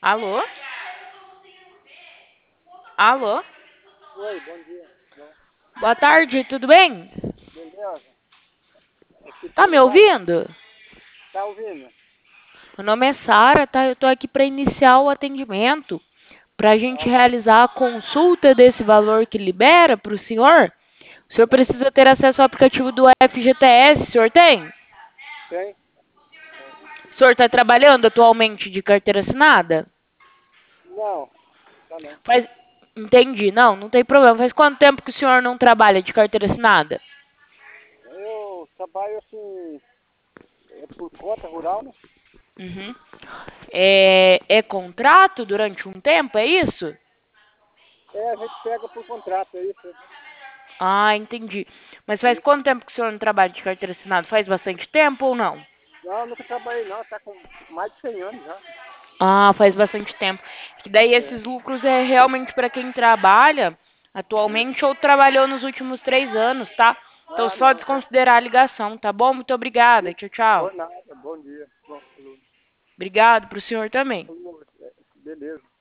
Alô? Alô? Oi, bom dia. Bom, Boa tarde, tudo bem? beleza? Aqui Tá tudo me bom? ouvindo? Tá ouvindo? Meu nome é Sara, tá? Eu tô aqui para iniciar o atendimento, para a gente Ah, realizar a consulta desse valor que libera para o senhor. O senhor precisa ter acesso ao aplicativo do FGTS, o senhor tem? tem? Tem. O senhor está trabalhando atualmente de carteira assinada? Não, tá não. Faz... Entendi, não tem problema. Faz quanto tempo que o senhor não trabalha de carteira assinada? Eu trabalho assim, por conta rural, né? Uhum. É contrato durante um tempo, é isso? É, a gente pega por contrato, é isso. Ah, entendi. Mas faz Isso. quanto tempo que o senhor não trabalha de carteira assinada? Faz bastante tempo ou não? Não, nunca trabalhei não, tá com mais de 100 anos já. Ah, faz bastante tempo. Que daí É, esses lucros é realmente para quem trabalha isso. atualmente ou trabalhou nos últimos 3 anos, tá? Então Ah, só não, é. desconsiderar a ligação, tá bom? Muito obrigada. Isso. Tchau, tchau. Por nada, bom dia. Bom, Obrigado pro senhor também. beleza.